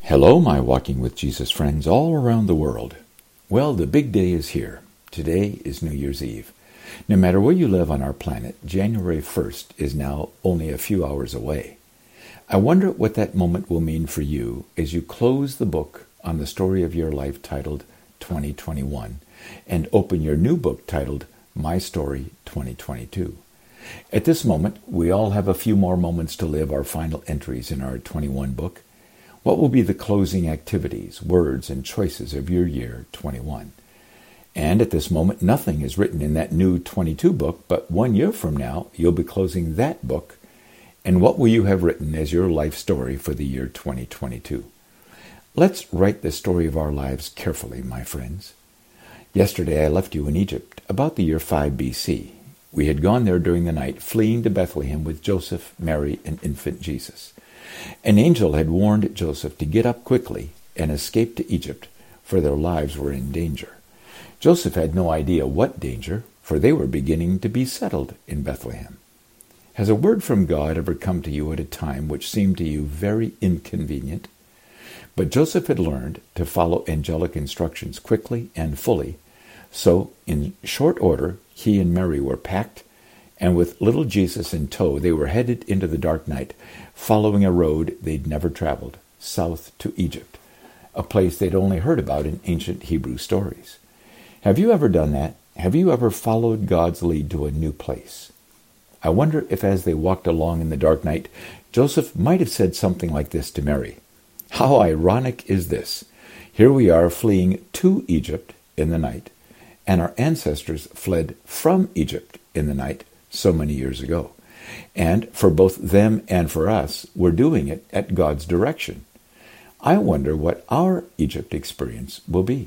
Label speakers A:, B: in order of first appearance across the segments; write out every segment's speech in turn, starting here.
A: Hello, my Walking with Jesus friends all around the world. Well, the big day is here. Today is New Year's Eve. No matter where you live on our planet, January 1st is now only a few hours away. I wonder what that moment will mean for you as you close the book on the story of your life titled 2021 and open your new book titled My Story 2022. At this moment, we all have a few more moments to live our final entries in our 21 book. What will be the closing activities, words, and choices of your year 21? And at this moment, nothing is written in that new 22 book, but 1 year from now, you'll be closing that book. And what will you have written as your life story for the year 2022? Let's write the story of our lives carefully, my friends. Yesterday I left you in Egypt, about the year 5 BC. We had gone there during the night, fleeing to Bethlehem with Joseph, Mary, and infant Jesus. An angel had warned Joseph to get up quickly and escape to Egypt, for their lives were in danger. Joseph had no idea what danger, for they were beginning to be settled in Bethlehem. Has a word from God ever come to you at a time which seemed to you very inconvenient? But Joseph had learned to follow angelic instructions quickly and fully, so in short order he and Mary were packed, and with little Jesus in tow, they were headed into the dark night, following a road they'd never traveled, south to Egypt, a place they'd only heard about in ancient Hebrew stories. Have you ever done that? Have you ever followed God's lead to a new place? I wonder if as they walked along in the dark night, Joseph might have said something like this to Mary. How ironic is this? Here we are fleeing to Egypt in the night, and our ancestors fled from Egypt in the night so many years ago. And for both them and for us, we're doing it at God's direction. I wonder what our Egypt experience will be.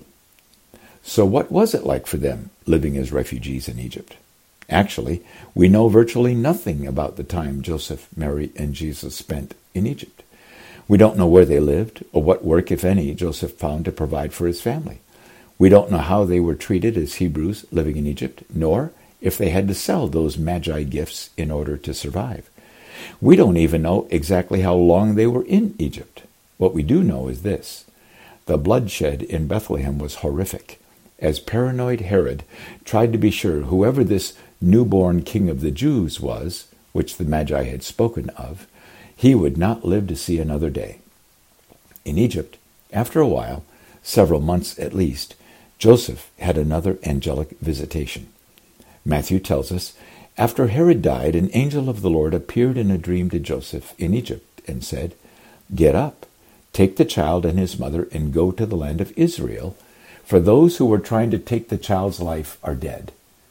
A: So what was it like for them living as refugees in Egypt? Actually, we know virtually nothing about the time Joseph, Mary, and Jesus spent in Egypt. We don't know where they lived or what work, if any, Joseph found to provide for his family. We don't know how they were treated as Hebrews living in Egypt, nor if they had to sell those magi gifts in order to survive. We don't even know exactly how long they were in Egypt. What we do know is this: the bloodshed in Bethlehem was horrific, as paranoid Herod tried to be sure whoever this newborn king of the Jews was, which the Magi had spoken of, he would not live to see another day. In Egypt, after a while, several months at least, Joseph had another angelic visitation. Matthew tells us, after Herod died, an angel of the Lord appeared in a dream to Joseph in Egypt and said, "Get up, take the child and his mother, and go to the land of Israel, for those who were trying to take the child's life are dead."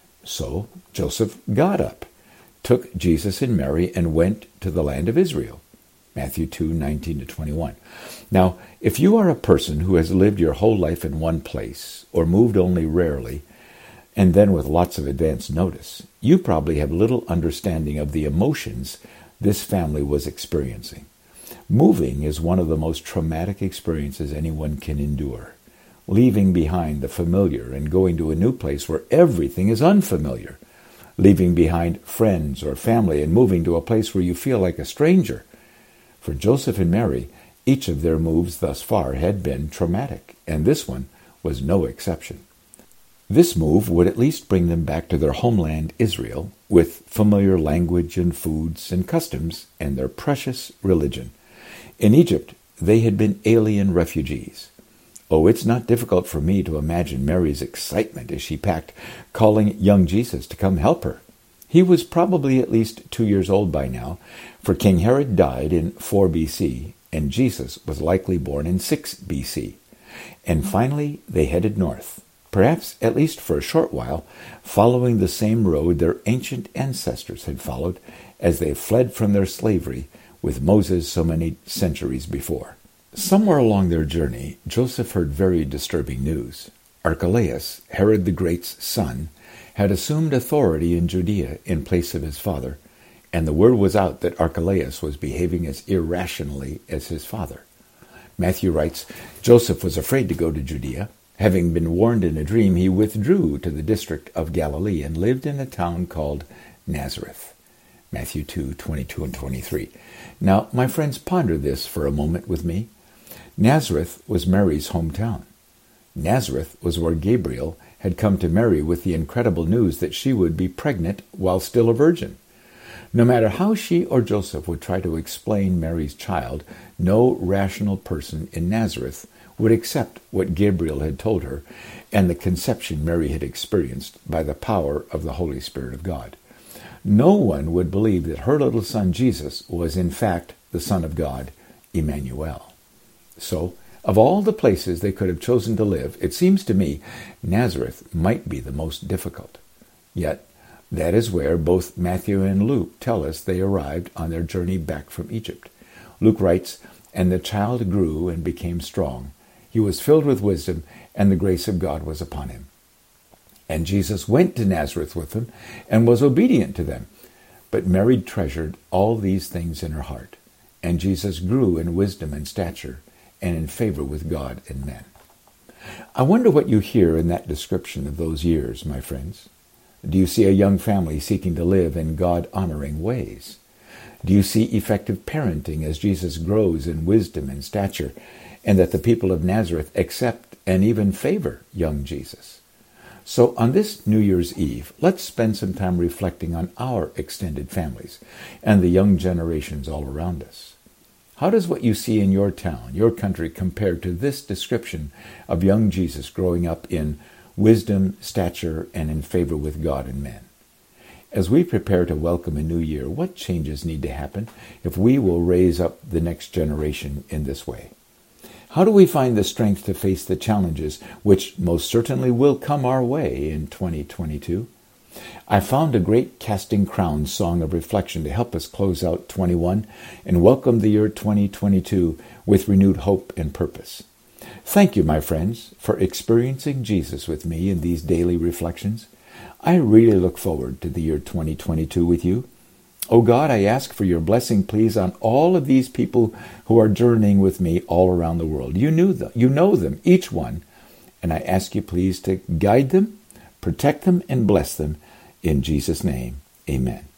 A: So Joseph got up, took Jesus and Mary, and went to the land of Israel. Matthew 2:19-21. Now, if you are a person who has lived your whole life in one place, or moved only rarely, and then with lots of advance notice, you probably have little understanding of the emotions this family was experiencing. Moving is one of the most traumatic experiences anyone can endure. Leaving behind the familiar and going to a new place where everything is unfamiliar. Leaving behind friends or family and moving to a place where you feel like a stranger. For Joseph and Mary, each of their moves thus far had been traumatic, and this one was no exception. This move would at least bring them back to their homeland, Israel, with familiar language and foods and customs and their precious religion. In Egypt, they had been alien refugees. Oh, it's not difficult for me to imagine Mary's excitement as she packed, calling young Jesus to come help her. He was probably at least 2 years old by now, for King Herod died in 4 BC, and Jesus was likely born in 6 BC. And finally, they headed north, perhaps at least for a short while, following the same road their ancient ancestors had followed as they fled from their slavery with Moses so many centuries before. Somewhere along their journey, Joseph heard very disturbing news. Archelaus, Herod the Great's son, had assumed authority in Judea in place of his father, and the word was out that Archelaus was behaving as irrationally as his father. Matthew writes, Joseph was afraid to go to Judea. Having been warned in a dream, he withdrew to the district of Galilee and lived in a town called Nazareth. Matthew 2:22 and 23. Now, my friends, ponder this for a moment with me. Nazareth was Mary's hometown. Nazareth was where Gabriel had come to Mary with the incredible news that she would be pregnant while still a virgin. No matter how she or Joseph would try to explain Mary's child, no rational person in Nazareth would accept what Gabriel had told her and the conception Mary had experienced by the power of the Holy Spirit of God. No one would believe that her little son Jesus was in fact the Son of God, Emmanuel. So, of all the places they could have chosen to live, it seems to me Nazareth might be the most difficult. Yet, that is where both Matthew and Luke tell us they arrived on their journey back from Egypt. Luke writes, "And the child grew and became strong. He was filled with wisdom, and the grace of God was upon him. And Jesus went to Nazareth with them, and was obedient to them. But Mary treasured all these things in her heart. And Jesus grew in wisdom and stature, and in favor with God and men." I wonder what you hear in that description of those years, my friends. Do you see a young family seeking to live in God-honoring ways? Do you see effective parenting as Jesus grows in wisdom and stature, and that the people of Nazareth accept and even favor young Jesus? So on this New Year's Eve, let's spend some time reflecting on our extended families and the young generations all around us. How does what you see in your town, your country, compare to this description of young Jesus growing up in wisdom, stature, and in favor with God and men? As we prepare to welcome a new year, what changes need to happen if we will raise up the next generation in this way? How do we find the strength to face the challenges which most certainly will come our way in 2022? I found a great Casting Crowns song of reflection to help us close out 21 and welcome the year 2022 with renewed hope and purpose. Thank you, my friends, for experiencing Jesus with me in these daily reflections. I really look forward to the year 2022 with you. Oh God, I ask for your blessing, please, on all of these people who are journeying with me all around the world. You know them, each one, and I ask you, please, to guide them, protect them, and bless them. In Jesus' name, amen.